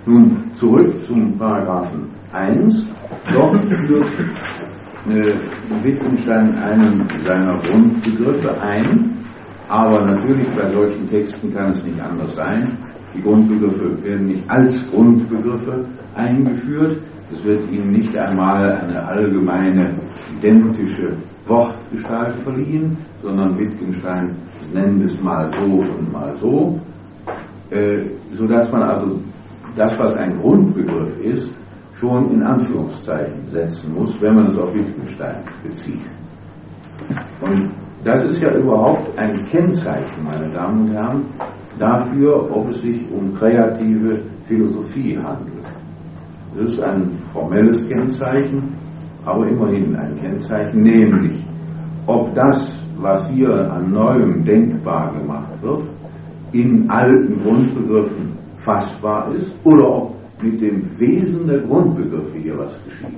Nun zurück zum Paragraphen 1. Dort führt Wittgenstein einen seiner Grundbegriffe ein, aber natürlich bei solchen Texten kann es nicht anders sein. Die Grundbegriffe werden nicht als Grundbegriffe eingeführt. Es wird ihnen nicht einmal eine allgemeine, identische Wortgestalt verliehen, sondern Wittgenstein nennt es mal so und mal so, sodass man also das, was ein Grundbegriff ist, schon in Anführungszeichen setzen muss, wenn man es auf Wittgenstein bezieht. Und das ist ja überhaupt ein Kennzeichen, meine Damen und Herren, dafür, ob es sich um kreative Philosophie handelt. Das ist ein formelles Kennzeichen, aber immerhin ein Kennzeichen, nämlich ob das, was hier an Neuem denkbar gemacht wird, in alten Grundbegriffen fassbar ist oder ob mit dem Wesen der Grundbegriffe hier was geschieht.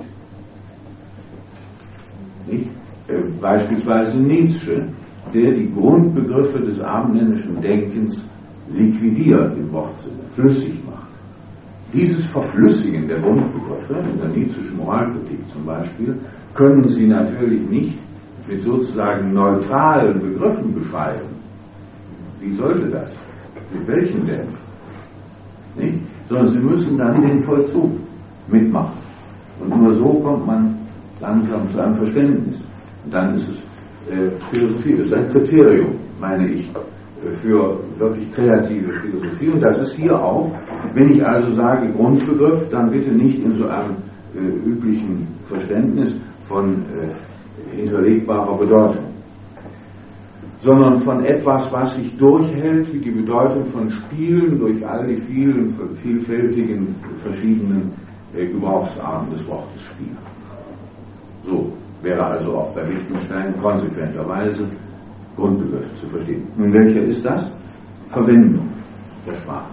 Nicht? Beispielsweise Nietzsche, der die Grundbegriffe des abendländischen Denkens liquidiert im Wortsinne, flüssig macht. Dieses Verflüssigen der Grundbegriffe, in der Nietzscheschen Moralkritik zum Beispiel, können Sie natürlich nicht mit sozusagen neutralen Begriffen beschreiben. Wie sollte das? Mit welchen denn? Nicht? Sondern Sie müssen dann den Vollzug mitmachen. Und nur so kommt man langsam zu einem Verständnis. Und dann ist es Philosophie, das ist ein Kriterium, meine ich, für wirklich kreative Philosophie. Und das ist hier auch, wenn ich also sage Grundbegriff, dann bitte nicht in so einem üblichen Verständnis von hinterlegbarer Bedeutung, sondern von etwas, was sich durchhält, wie die Bedeutung von Spielen durch all die vielen, vielfältigen, verschiedenen Gebrauchsarten des Wortes Spiel. So wäre also auch bei Wittgenstein konsequenterweise Grundbegriff zu verstehen. Nun, welcher ist das? Verwendung der Sprache.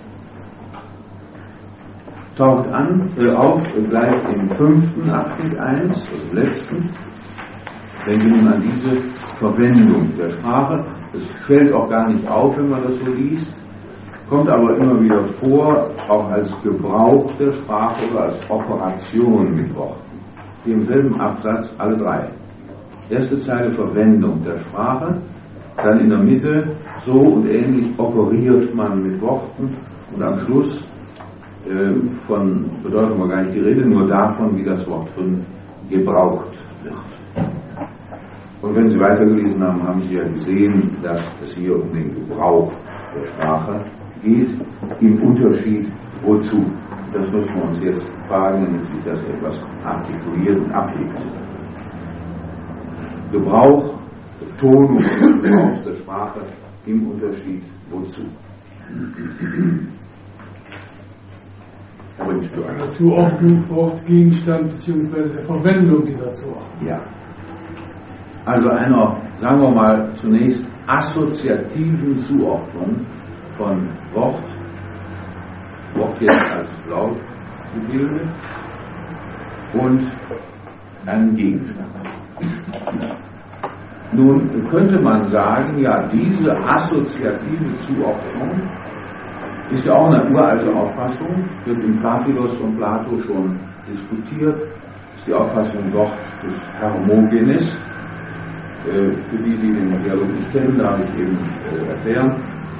Taucht auf gleich im 5. Abschnitt 1, also im letzten, wenn Sie nun an diese Verwendung der Sprache, das fällt auch gar nicht auf, wenn man das so liest, kommt aber immer wieder vor, auch als Gebrauch der Sprache oder als Operation mit Worten. Hier im selben Absatz alle drei. Erste Zeile Verwendung der Sprache, dann in der Mitte so und ähnlich operiert man mit Worten und am Schluss von Bedeutung war gar nicht die Rede, nur davon, wie das Wort 5 gebraucht wird. Und wenn Sie weitergelesen haben, haben Sie ja gesehen, dass es hier um den Gebrauch der Sprache geht, im Unterschied wozu. Das müssen wir uns jetzt fragen, damit sich das etwas artikuliert und abhebt. Gebrauch, Betonung des Gebrauchs der Sprache im Unterschied wozu. Aber nicht zu einer Zuordnung, Wortgegenstand bzw. der Verwendung dieser Zuordnung. Ja. Also einer, sagen wir mal, zunächst assoziativen Zuordnung von Wort jetzt als Lautgebilde und einem Gegenstand. Nun könnte man sagen, ja, diese assoziative Zuordnung ist ja auch eine uralte Auffassung, wird im Kratilos von Plato schon diskutiert, ist die Auffassung dort des Hermogenes. Für die den Dialog nicht kennen, darf ich eben erklären.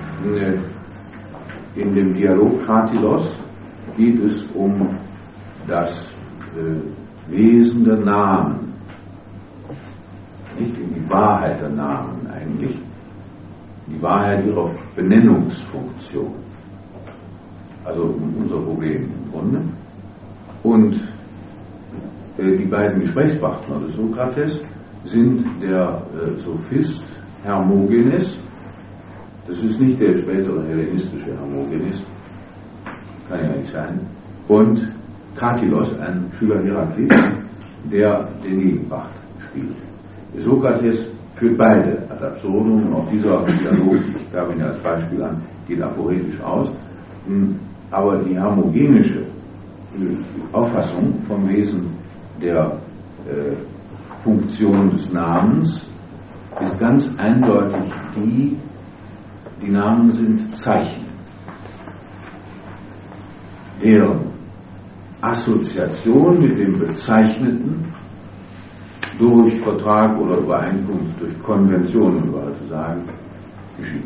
In dem Dialog Kratilos geht es um das Wesen der Namen, nicht um die Wahrheit der Namen eigentlich, die Wahrheit ihrer Benennungsfunktion, also um unser Problem im Grunde. Und die beiden Gesprächspartner des Sokrates sind der Sophist Hermogenes, das ist nicht der spätere hellenistische Hermogenes, kann ja nicht sein, und Kratilos, ein Schüler Heraklits, der den Gegenpart spielt. Sokrates führt beide ad absurdum, und auch dieser Dialog, ich gab ihn ja als Beispiel an, geht aphoretisch aus, aber die hermogenische Auffassung vom Wesen der Funktion des Namens ist ganz eindeutig die Namen sind Zeichen. deren Assoziation mit dem Bezeichneten durch Vertrag oder Übereinkunft, durch Konvention, wie wir heute sagen, geschieht.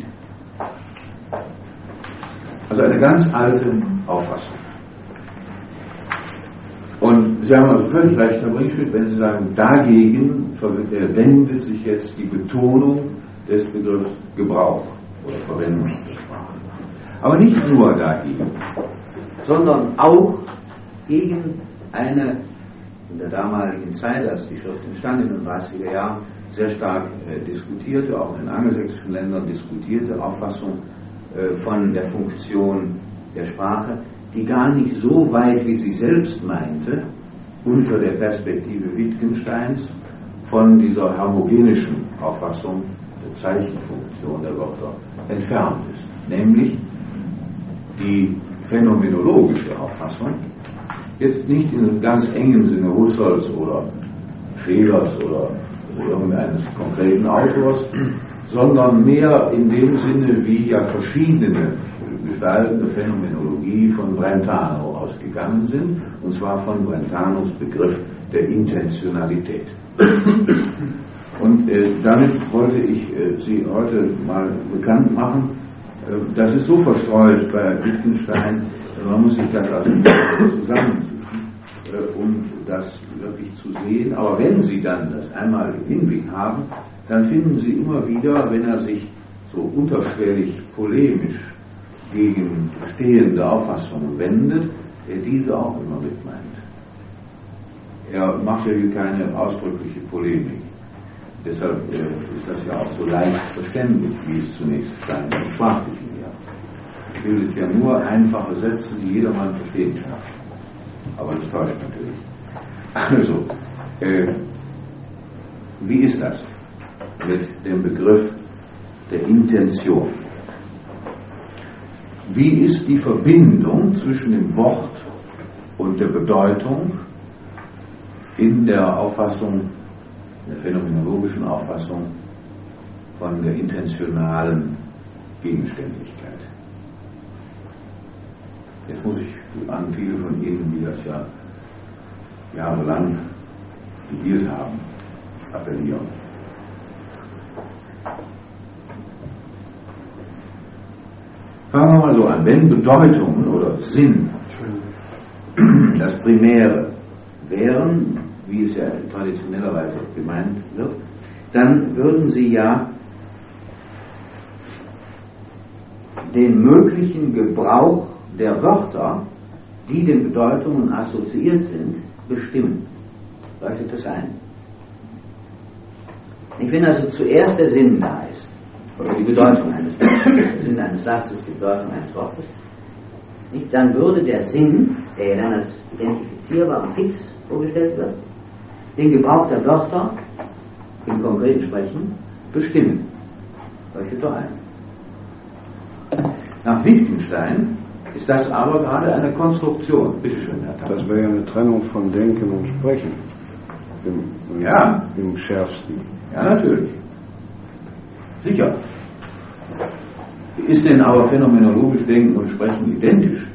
Also eine ganz alte Auffassung. Und Sie haben also völlig recht, Herr Bringschmidt, wenn Sie sagen, dagegen wendet sich jetzt die Betonung des Begriffs Gebrauch oder Verwendung der Sprache. Aber nicht nur dagegen, sondern auch gegen eine in der damaligen Zeit, als die Schrift entstand, in den 30er Jahren, sehr stark diskutierte, auch in den angelsächsischen Ländern diskutierte Auffassung von der Funktion der Sprache, die gar nicht so weit, wie sie selbst meinte, unter der Perspektive Wittgensteins von dieser homogenischen Auffassung der Zeichenfunktion der Wörter entfernt ist. Nämlich die phänomenologische Auffassung, jetzt nicht in einem ganz engen Sinne Husserls oder Schlegers oder irgendeines konkreten Autors, sondern mehr in dem Sinne, wie ja verschiedene Gestalten der Phänomenologie von Brentano ausgegangen sind, und zwar von Brentanos Begriff der Intentionalität. Und damit wollte ich Sie heute mal bekannt machen. Das ist so verstreut bei Wittgenstein, man muss sich das also zusammensuchen, um das wirklich zu sehen. Aber wenn Sie dann das einmal im Hinblick haben, dann finden Sie immer wieder, wenn er sich so unterschwellig polemisch gegen bestehende Auffassungen wendet, er diese auch immer mit meint. Er macht ja hier keine ausdrückliche Polemik. Deshalb ist das ja auch so leicht verständlich, wie es zunächst scheint, im Sprachlichen her. Er bildet ja nur einfache Sätze, die jedermann verstehen kann. Aber das täuscht natürlich. Also, wie ist das mit dem Begriff der Intention? Wie ist die Verbindung zwischen dem Wort und der Bedeutung in der Auffassung, der phänomenologischen Auffassung von der intentionalen Gegenständlichkeit? Jetzt muss ich an viele von Ihnen, die das ja jahrelang studiert haben, appellieren. Fangen wir mal so an. Wenn Bedeutungen oder Sinn das Primäre wären, wie es ja traditionellerweise gemeint wird, dann würden sie ja den möglichen Gebrauch der Wörter, die den Bedeutungen assoziiert sind, bestimmen. Leuchtet das ein? Wenn also zuerst der Sinn da ist, oder die Bedeutung eines Wortes, der Sinn eines Satzes, die Bedeutung eines Wortes, dann würde der Sinn, der ja dann als identifizierbar und fix vorgestellt wird, den Gebrauch der Wörter im konkreten Sprechen bestimmen. Leuchtet doch ein. Nach Wittgenstein ist das aber gerade eine Konstruktion. Bitte schön, Herr Tapper. Das wäre ja eine Trennung von Denken und Sprechen. Im schärfsten. Ja, natürlich. Sicher. Ist denn aber phänomenologisch Denken und Sprechen identisch?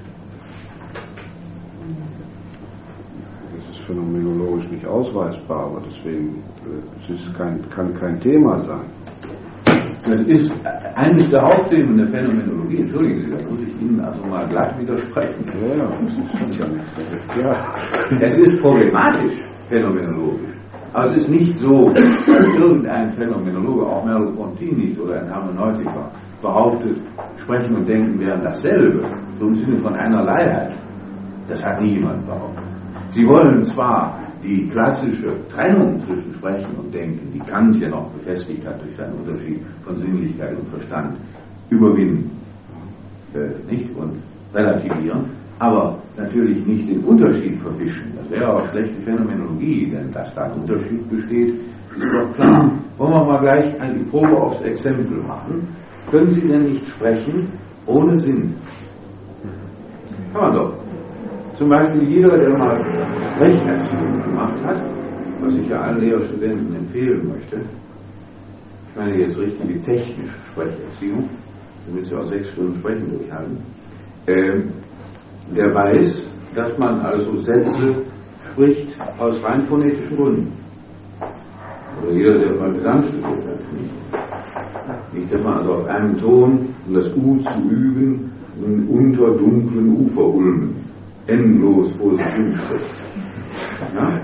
Das ist phänomenologisch nicht ausweisbar, aber deswegen kann kein Thema sein. Das ist eines der Hauptthemen der Phänomenologie. Entschuldigen Sie, da muss ich Ihnen also mal glatt widersprechen. Ja, das ist schon ja. Es ist problematisch, phänomenologisch. Aber es ist nicht so, dass irgendein Phänomenologe, auch Merleau-Ponty nicht oder ein Hermeneutiker, behauptet, Sprechen und Denken wären dasselbe, so im Sinne von einerleiheit. Das hat nie jemand behauptet. Sie wollen zwar die klassische Trennung zwischen Sprechen und Denken, die Kant ja noch befestigt hat durch seinen Unterschied von Sinnlichkeit und Verstand, überwinden, nicht und relativieren, aber natürlich nicht den Unterschied verwischen. Das wäre auch schlechte Phänomenologie, denn dass da ein Unterschied besteht, ist doch klar. Wollen wir mal gleich eine Probe aufs Exempel machen? Können Sie denn nicht sprechen ohne Sinn? Kann man doch. Zum Beispiel jeder, der mal Sprecherziehung gemacht hat, was ich ja allen Lehrstudenten empfehlen möchte, ich meine jetzt richtige technische Sprecherziehung, damit sie auch 6 Stunden Sprechen durchhalten, der weiß, dass man also Sätze spricht aus rein phonetischen Gründen. Oder jeder, der mal Gesang studiert hat. Nicht, dass man also auf einem Ton, um das U zu üben, unter dunklen Uferulmen endlos vor sich hin spricht. Ja?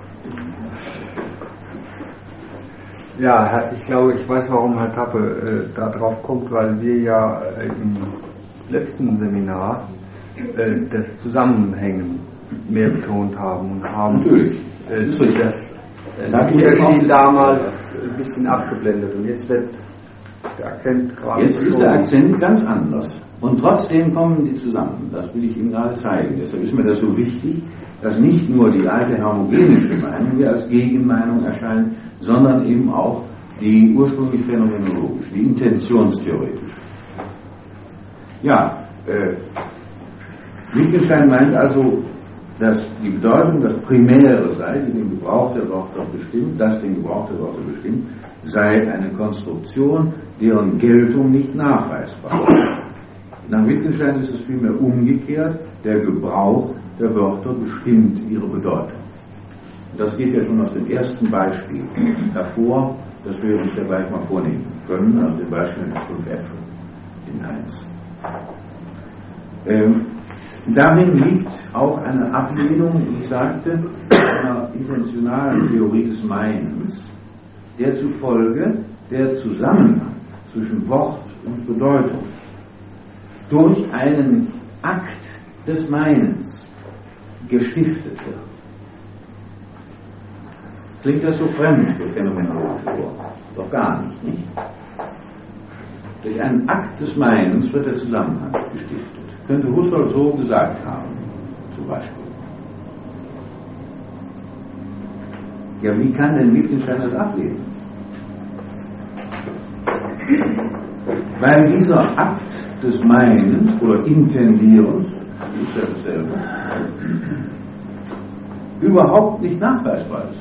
Ja, ich glaube, ich weiß, warum Herr Tappe da drauf kommt, weil wir ja im letzten Seminar das Zusammenhängen mehr betont haben und haben das Unterschied damals ein bisschen abgeblendet und jetzt wird der Akzent gerade. Jetzt ist der Akzent ganz anders und trotzdem kommen die zusammen. Das will ich Ihnen gerade zeigen. Deshalb ist mir das so wichtig, dass nicht nur die alte homogenische Meinung hier als Gegenmeinung erscheint, sondern eben auch die ursprünglich phänomenologische, die intentionstheoretische. Ja, Wittgenstein meint also, dass die Bedeutung, das Primäre sei, die den Gebrauch der Wörter bestimmt, sei eine Konstruktion, deren Geltung nicht nachweisbar ist. Nach Wittgenstein ist es vielmehr umgekehrt, der Gebrauch der Wörter bestimmt ihre Bedeutung. Das geht ja schon aus dem ersten Beispiel hervor, das wir uns ja gleich mal vornehmen können, also dem Beispiel mit 5F in 1. Darin liegt auch eine Ablehnung, wie ich sagte, einer intentionalen Theorie des Meinens, der zufolge der Zusammenhang zwischen Wort und Bedeutung durch einen Akt des Meinens gestiftet wird. Klingt das so fremd für Phänomenologen vor? Doch gar nicht, nicht? Durch einen Akt des Meinens wird der Zusammenhang gestiftet. Könnte Husserl so gesagt haben, zum Beispiel. Ja, wie kann denn Wittgenstein das ablehnen? Weil dieser Akt des Meinens oder Intendierens, ist ja dasselbe, überhaupt nicht nachweisbar ist.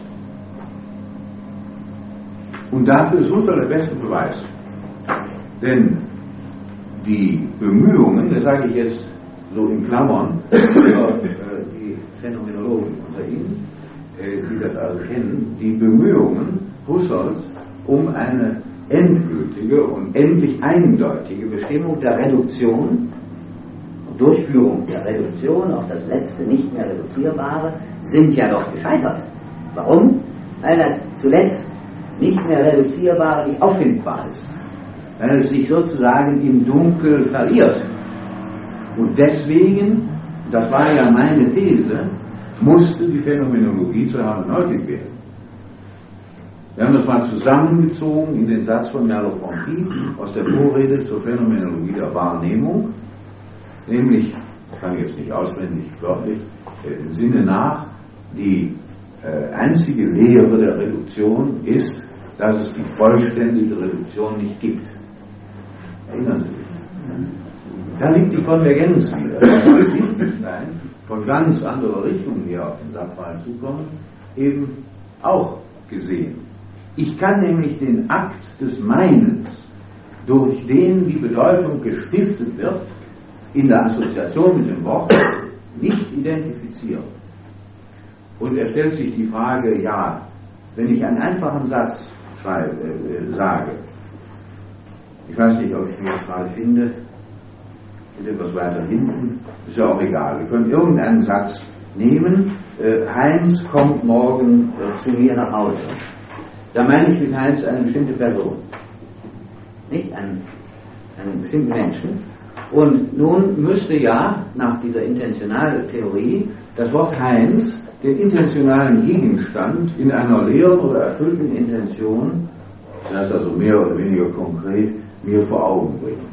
Und dafür ist Husserl der beste Beweis. Denn die Bemühungen, das sage ich jetzt so in Klammern, für die Phänomenologen unter Ihnen, die das also kennen, die Bemühungen Husserls um eine endgültige und endlich eindeutige Bestimmung der Reduktion, Durchführung der Reduktion auf das letzte nicht mehr reduzierbare, sind ja doch gescheitert. Warum? Weil das zuletzt nicht mehr reduzierbare nicht auffindbar ist. Weil es sich sozusagen im Dunkel verliert. Und deswegen, das war ja meine These, musste die Phänomenologie zur Hermeneutik werden. Wir haben das mal zusammengezogen in den Satz von Merleau-Ponty aus der Vorrede zur Phänomenologie der Wahrnehmung, nämlich, das kann ich jetzt nicht auswendig wörtlich, im Sinne nach, die einzige Lehre der Reduktion ist, dass es die vollständige Reduktion nicht gibt. Erinnern Sie sich? Da liegt die Konvergenz wieder. Wittgenstein, von ganz anderer Richtung her auf den Sachverhalt zukommen, eben auch gesehen. Ich kann nämlich den Akt des Meinens, durch den die Bedeutung gestiftet wird, in der Assoziation mit dem Wort, nicht identifizieren. Und er stellt sich die Frage, ja, wenn ich einen einfachen Satz sage, ich weiß nicht, ob ich ihn jetzt gerade finde, ist etwas weiter hinten, ist ja auch egal. Wir können irgendeinen Satz nehmen, Heinz kommt morgen zu mir nach Hause. Da meine ich mit Heinz eine bestimmte Person, nicht einen bestimmten Menschen. Und nun müsste ja nach dieser intentionalen Theorie das Wort Heinz den intentionalen Gegenstand in einer leeren oder erfüllten Intention, das heißt also mehr oder weniger konkret, mir vor Augen bringen.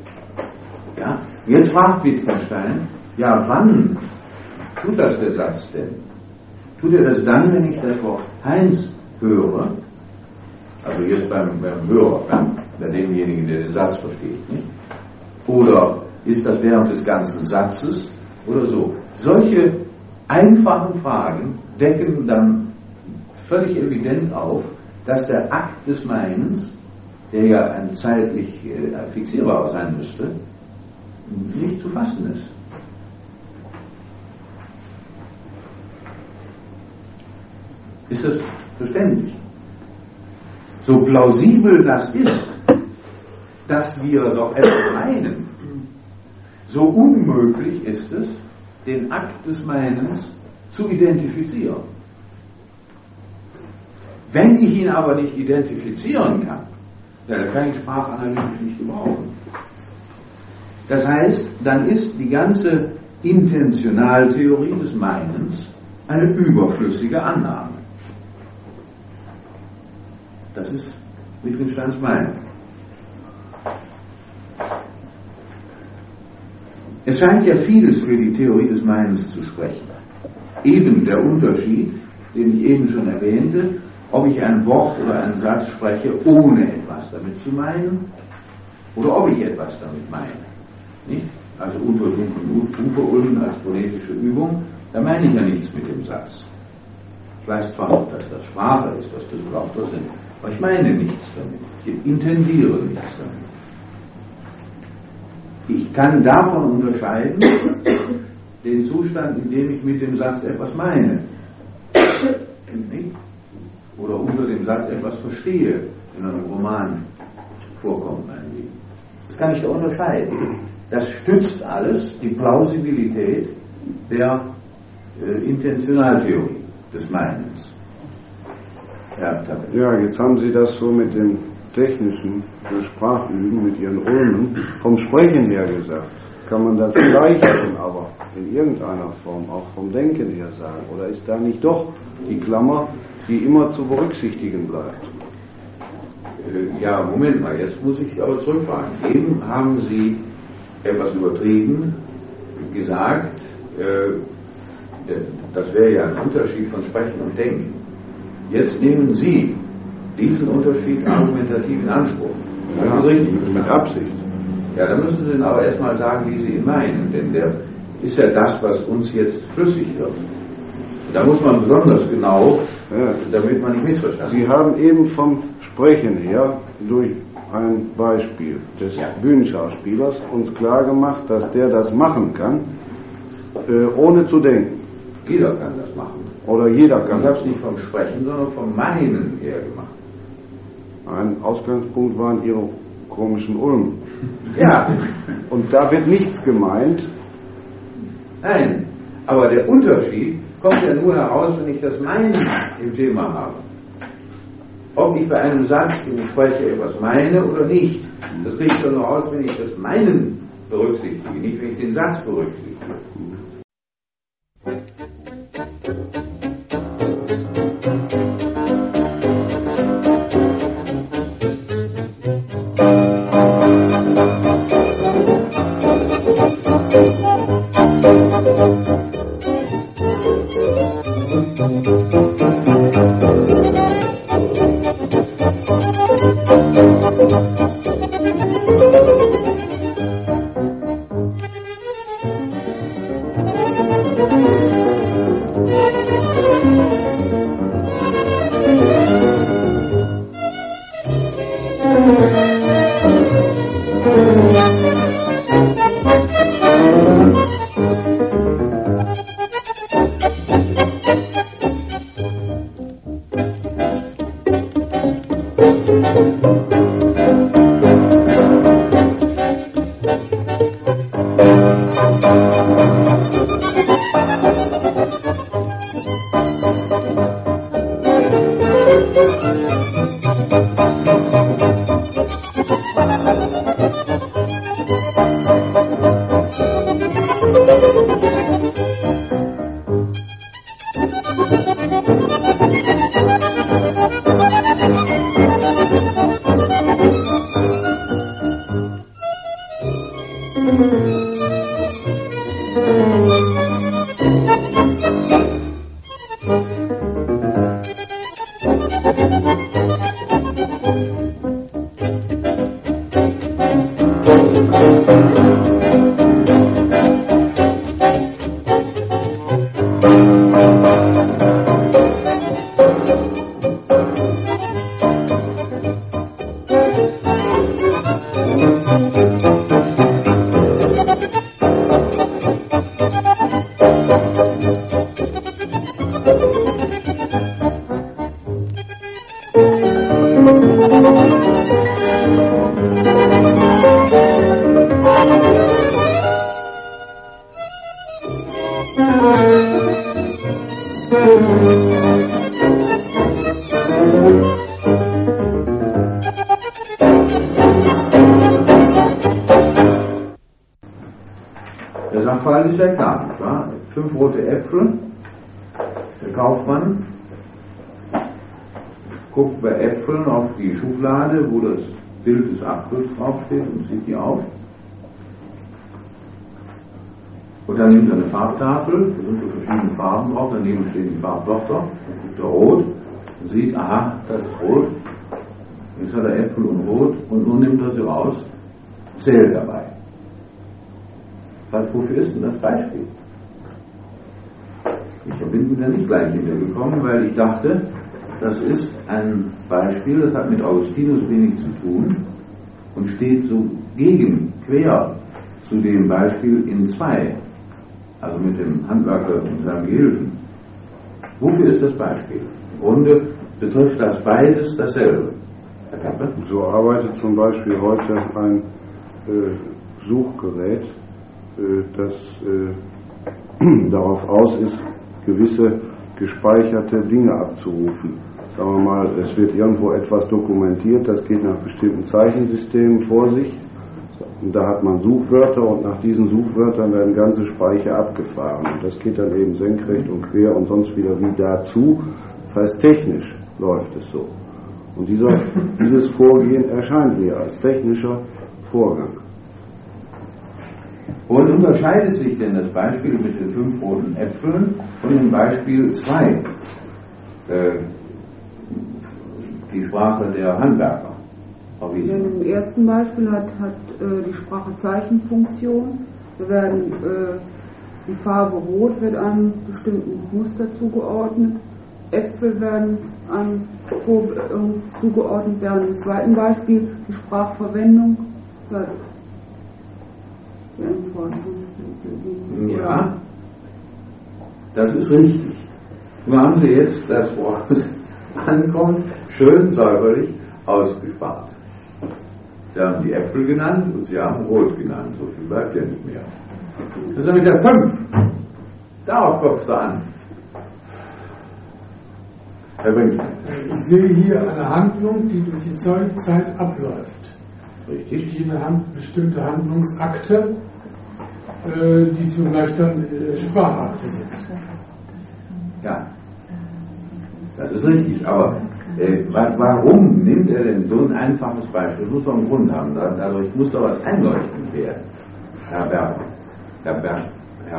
Ja? Jetzt fragt Wittgenstein, ja, wann tut das der Satz denn? Tut er das dann, wenn ich das Wort Heinz höre? Also jetzt beim Hörer, bei demjenigen, der den Satz versteht, nicht? Oder ist das während des ganzen Satzes oder so? Solche einfachen Fragen decken dann völlig evident auf, dass der Akt des Meinens, der ja zeitlich fixierbar sein müsste, nicht zu fassen ist. Ist das verständlich? So plausibel das ist, dass wir doch etwas meinen, so unmöglich ist es, den Akt des Meinens zu identifizieren. Wenn ich ihn aber nicht identifizieren kann, dann kann ich Sprachanalyse nicht gebrauchen. Das heißt, dann ist die ganze Intentionaltheorie des Meinens eine überflüssige Annahme. Das ist Wittgensteins Meinung. Es scheint ja vieles für die Theorie des Meinens zu sprechen. Eben der Unterschied, den ich eben schon erwähnte, ob ich ein Wort oder einen Satz spreche, ohne etwas damit zu meinen, oder ob ich etwas damit meine. Nicht? Also Uferulmen als phonetische Übung, da meine ich ja nichts mit dem Satz. Ich weiß zwar noch, dass das Sprache ist, dass das Wörter sind, aber ich meine nichts damit. Ich intendiere nichts damit. Ich kann davon unterscheiden den Zustand, in dem ich mit dem Satz etwas meine. Nicht? Oder unter dem Satz etwas verstehe, in einem Roman vorkommt mein Leben. Das kann ich da unterscheiden. Das stützt alles die Plausibilität der Intentionaltheorie des Meinens. Ja, jetzt haben Sie das so mit dem technischen Sprachüben, mit Ihren Ulmen, vom Sprechen her gesagt. Kann man das gleichen, aber in irgendeiner Form auch vom Denken her sagen? Oder ist da nicht doch die Klammer, die immer zu berücksichtigen bleibt? Ja, Moment mal, jetzt muss ich aber zurückfragen. Eben haben Sie etwas übertrieben gesagt, das wäre ja ein Unterschied von Sprechen und Denken. Jetzt nehmen Sie diesen Unterschied argumentativ in Anspruch. Ja, richtig mit Absicht. Ja, dann müssen Sie aber erstmal sagen, wie Sie ihn meinen, denn der ist ja das, was uns jetzt flüssig wird. Da muss man besonders genau, damit man nicht missverstanden wird. Sie haben eben vom Sprechen her durch ein Beispiel des Bühnenschauspielers uns klar gemacht, dass der das machen kann, ohne zu denken. Jeder kann das machen. Oder jeder kann das. Ich habe es nicht vom Sprechen, sondern vom Meinen her gemacht. Ein Ausgangspunkt waren Ihre komischen Ulmen. Ja. Und da wird nichts gemeint. Nein, aber der Unterschied kommt ja nur heraus, wenn ich das Meinen im Thema habe. Ob ich bei einem Satz, den ich spreche, etwas meine oder nicht. Das kriege ich nur raus, wenn ich das Meinen berücksichtige, nicht wenn ich den Satz berücksichtige. Der Sachverhalt ist ja klar, nicht wahr? 5 rote Äpfel, der Kaufmann guckt bei Äpfeln auf die Schublade, wo das Bild des Apfels draufsteht, und zieht die auf. Und dann nimmt er eine Farbtafel, da sind so verschiedene Farben drauf, daneben stehen die Farbwörter, dann guckt er rot und sieht, aha, das ist rot. Jetzt hat er Äpfel und Rot, und nun nimmt er sie raus, zählt dabei. Wofür ist denn das Beispiel? Ich bin da nicht gleich hintergekommen, weil ich dachte, das ist ein Beispiel, das hat mit Augustinus wenig zu tun und steht so quer zu dem Beispiel in 2, also mit dem Handwerker und seinem Gehilfen. Wofür ist das Beispiel? Im Grunde betrifft das beides dasselbe. Herr Kappe? So arbeitet zum Beispiel heute ein Suchgerät, das darauf aus ist, gewisse gespeicherte Dinge abzurufen. Sagen wir mal, es wird irgendwo etwas dokumentiert, das geht nach bestimmten Zeichensystemen vor sich. Und da hat man Suchwörter, und nach diesen Suchwörtern werden ganze Speicher abgefahren. Und das geht dann eben senkrecht und quer und sonst wieder wie dazu. Das heißt, technisch läuft es so. Und dieses Vorgehen erscheint mir als technischer Vorgang. Und unterscheidet sich denn das Beispiel mit den 5 roten Äpfeln von dem Beispiel 2, die Sprache der Handwerker? Im ersten Beispiel hat die Sprache Zeichenfunktion. Da werden die Farbe Rot wird einem bestimmten Muster zugeordnet. Äpfel werden einem zugeordnet werden. Im zweiten Beispiel die Sprachverwendung. Ja, das ist richtig. Nun haben Sie jetzt das Wort ankommt, schön säuberlich ausgespart. Sie haben die Äpfel genannt und Sie haben Rot genannt. So viel bleibt ja nicht mehr. Das ist mit der 5. Darauf kommt es da an. Herr Brinkmann. Ich sehe hier eine Handlung, die durch die Zeit abläuft. Richtig. Die bestimmte Handlungsakte, die zugleich dann Sprachakte sind. Ja, das ist richtig. Aber warum nimmt er denn so ein einfaches Beispiel? Das muss doch einen Grund haben. Dadurch muss doch was einleuchtend werden. Herr Berghaus.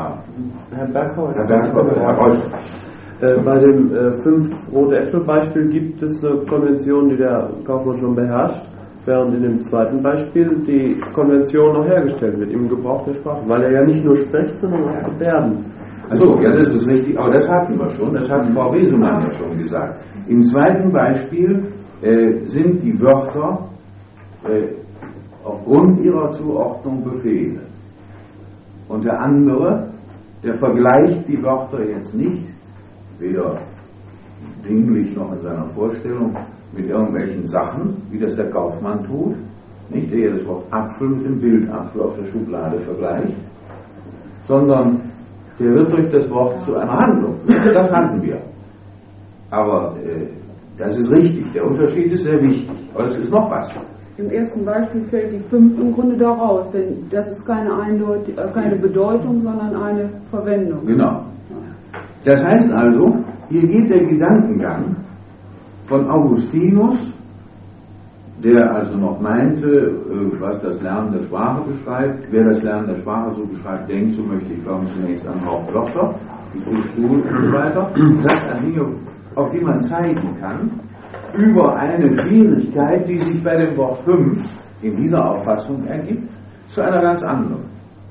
Herr Reusch. Bei dem 5 rote Äpfel Beispiel gibt es eine Konvention, die der Kaufmann schon beherrscht, während in dem zweiten Beispiel die Konvention noch hergestellt wird im Gebrauch der Sprache, weil er ja nicht nur spricht, sondern auch Gebärden. Achso, ja, das ist richtig, aber das hatten wir schon, das hat Frau Wesemann ja schon gesagt. Im zweiten Beispiel sind die Wörter aufgrund ihrer Zuordnung Befehle. Und der andere, der vergleicht die Wörter jetzt nicht, weder dinglich noch in seiner Vorstellung, mit irgendwelchen Sachen, wie das der Kaufmann tut, nicht der das Wort Apfel mit dem Bild Apfel auf der Schublade vergleicht, sondern der wird durch das Wort zu einer Handlung. Das hatten wir. Aber das ist richtig, der Unterschied ist sehr wichtig. Aber es ist noch was. Im ersten Beispiel fällt die 5 im Grunde da raus, denn das ist keine Bedeutung, sondern eine Verwendung. Genau. Das heißt also, hier geht der Gedankengang von Augustinus, der also noch meinte, was das Lernen der Sprache beschreibt. Wer das Lernen der Sprache so beschreibt, denkt, so möchte ich glauben, zunächst an Hauptwörter, die Struktur und so weiter. Das an Dinge, auf die man zeigen kann, über eine Schwierigkeit, die sich bei dem Wort 5 in dieser Auffassung ergibt, zu einer ganz anderen.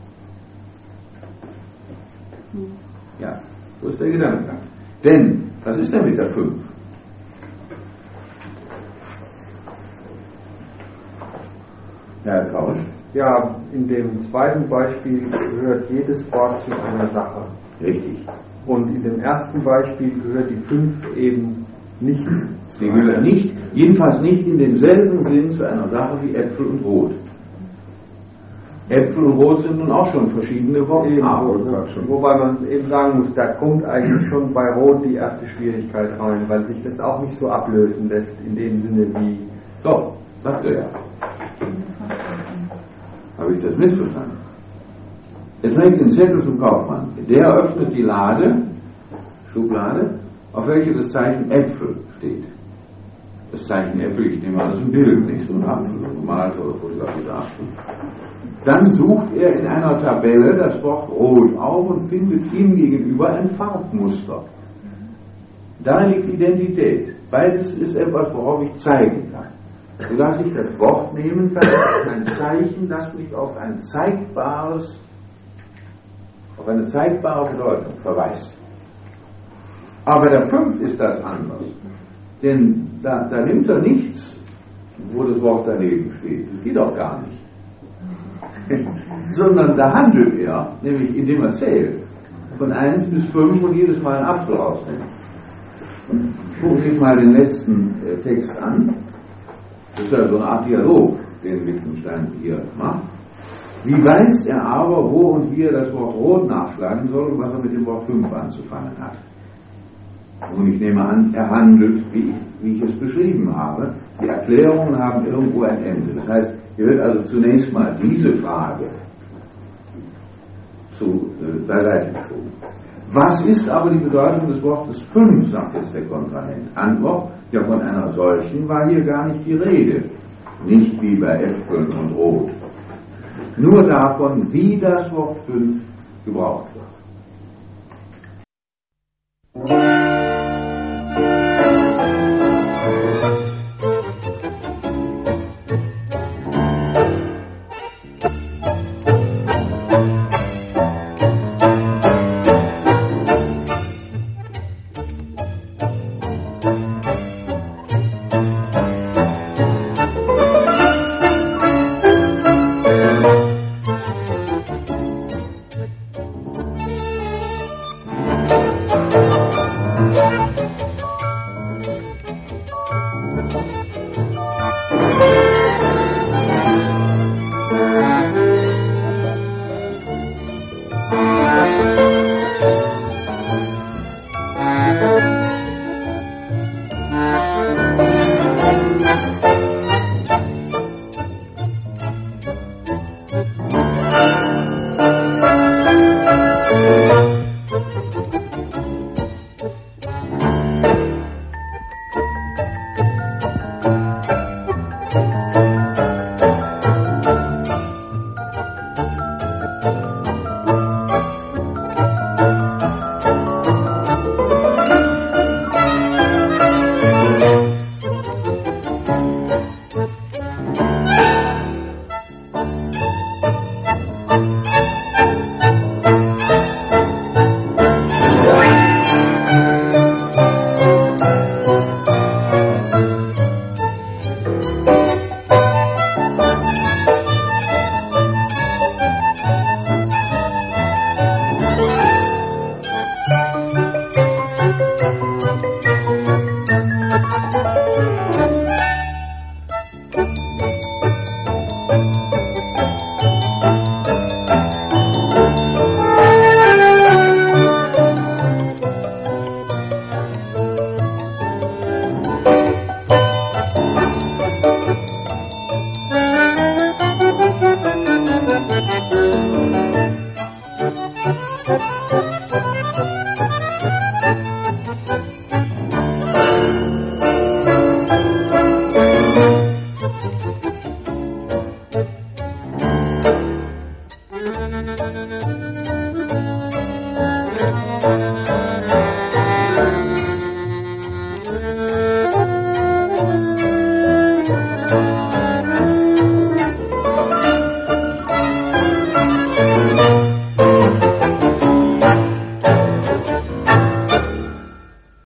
Ja, so ist der Gedankengang. Denn, was ist denn mit der 5? Herr Kausch? Ja, in dem zweiten Beispiel gehört jedes Wort zu einer Sache. Richtig. Und in dem ersten Beispiel gehört die 5 eben nicht. Sie gehört nicht, jedenfalls nicht in demselben Sinn zu einer Sache wie Äpfel und Brot. Äpfel und Rot sind nun auch schon verschiedene Wortarten. Wobei man eben sagen muss, da kommt eigentlich schon bei Rot die erste Schwierigkeit rein, weil sich das auch nicht so ablösen lässt, in dem Sinne wie... Doch, sagt er ja. Habe ich das missverstanden? Es legt den Zettel zum Kaufmann. Der öffnet die Schublade, auf welche das Zeichen Äpfel steht. Das Zeichen Äpfel, ich nehme an, das ist ein Bild, nicht so ein Apfel, gemalt oder fotografierte Apfel. Dann sucht er in einer Tabelle das Wort Rot auf und findet ihm gegenüber ein Farbmuster. Da liegt Identität. Beides ist etwas, worauf ich zeigen kann. Sodass ich das Wort nehmen kann, ein Zeichen, das mich auf eine zeigbare Bedeutung verweist. Aber bei der 5 ist das anders. Denn da nimmt er nichts, wo das Wort daneben steht. Das geht auch gar nicht. Sondern da handelt er, nämlich indem er zählt, von 1 bis 5 und jedes Mal einen Apfel rausnimmt. Gucken Sie sich mal den letzten Text an. Das ist ja so eine Art Dialog, den Wittgenstein hier macht. Wie weiß er aber, wo und wie er das Wort Rot nachschlagen soll und was er mit dem Wort 5 anzufangen hat? Und ich nehme an, er handelt, wie ich es beschrieben habe. Die Erklärungen haben irgendwo ein Ende. Das heißt, hier wird also zunächst mal diese Frage beiseite geschoben. Was ist aber die Bedeutung des Wortes 5, sagt jetzt der Kontrahent. Antwort, ja, von einer solchen war hier gar nicht die Rede. Nicht wie bei Äpfeln und Rot. Nur davon, wie das Wort 5 gebraucht